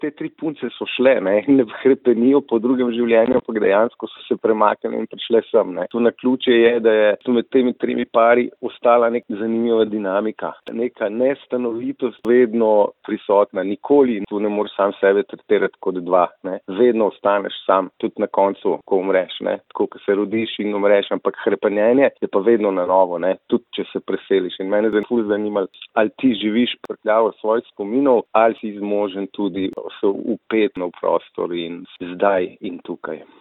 te 3 punce so šle, ne, in hrepenijo po drugem življenju, pa dejansko so se premaknili in prišle sem, ne. To naključje je, da je med temi 3 pari ostala neka zanimiva dinamika. Neka nestanovitost vedno prisotna, nikoli tu ne moreš sam sebe tretirati kot 2, ne. Vedno ostaneš sam, tudi na koncu, ko umreš, ne. Tako, ko se rodiš in umreš, ampak hrepenjenje je pa vedno na novo, ne. Tudi, če se preseliš. In mene je ful zanimalo, ali ti živiš prkljavo svojih spominov, ali si zmožen tudi se vpeti v prostor in zdaj in tukaj.